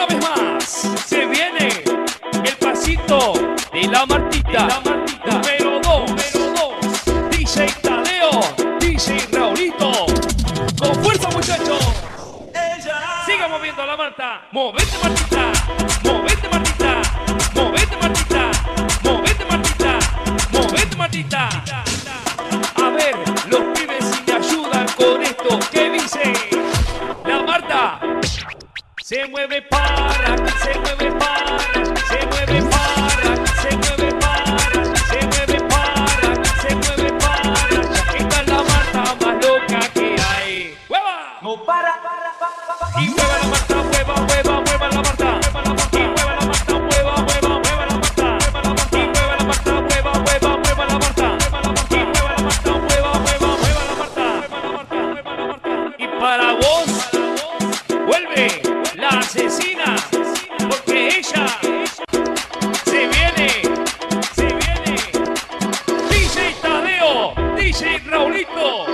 una vez más se viene el pasito de la Martita, número 2, DJ Tadeo, DJ Raulito. Con fuerza, muchachos. Siga moviendo a la Marta. Movete, Martita. Movete, Martita. Movete, Martita. Movete, Martita. Movete, Martita. A ver, los pibes si me ayudan con esto. ¿Qué dice? La Marta se mueve para, se mueve para, se mueve para, se mueve para, se mueve para, se mueve para. Esta es la Marta más loca que hay. ¡Hueva! No para. Y mueva la Marta, mueva, mueva, mueva la Marta. Y mueva la Marta, mueva, mueva, mueva la Marta. Y mueva la Marta, mueva, mueva, mueva la Marta. Y mueva la Marta, mueva, mueva, mueva la Marta. Y para vos vuelve la asesina, porque ella se viene. DJ Tadeo, DJ Raulito.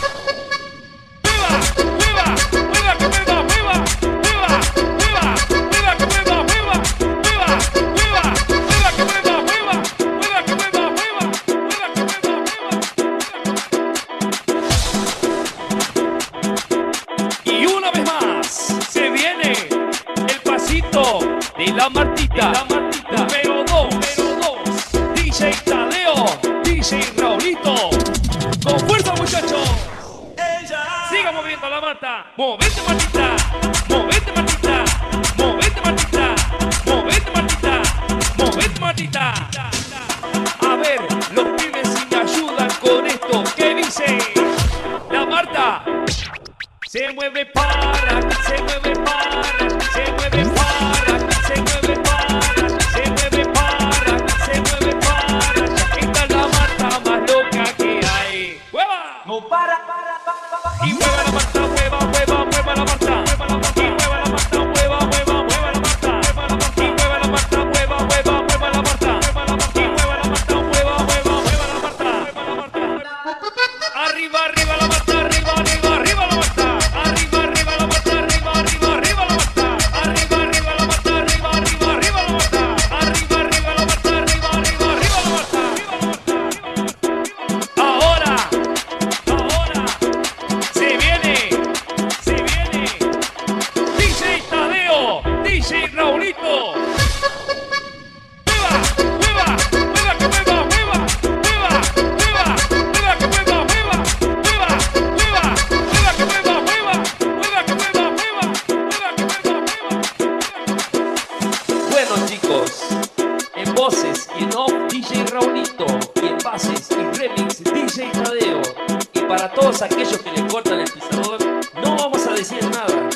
Y una vez más se viene el pasito de la Martita, número 2, DJ Tadeo, DJ Raulito. Con fuerza, muchachos. Siga moviendo a la Marta. Movete, Martita. Movete, Martita. Movete, Martita. Movete, Martita. Movete, Martita. A ver, los pibes si me ayudan con esto. ¿Qué dice? La Marta se mueve para, se mueve para, se mueve para, se mueve para, se mueve para, se mueve para. Esta es la Marta más loca que hay. ¡Hueva! No para. Y mueva la Marta, mueva, mueva, mueva la Marta. Y mueva la Marta, mueva, mueva, mueva la Marta. Y mueva la Marta, mueva, mueva, mueva la Marta. Y mueva la Marta, mueva, mueva, mueva la Marta. Arriba, arriba la Marta, arriba, arriba, arriba la Marta. Arriba, arriba la Marta, arriba, arriba, arriba la Marta. Arriba, arriba la Marta, arriba, arriba, arriba la Marta. Arriba, arriba la Marta, arriba, arriba, arriba la Marta. Ahora se viene DJ Tadeo, DJ Raulito. Mueva, mueva, mueva que mueva, mueva, mueva, mueva, mueva que mueva, mueva, mueva, mueva, mueva que mueva, mueva, mueva que mueva, mueva, mueva que mueva, mueva. Bueno, chicos, en voces y en off DJ Raulito, y en bases y remix DJ Tadeo. Y para todos aquellos que le cortan el pisador, no vamos a decir nada.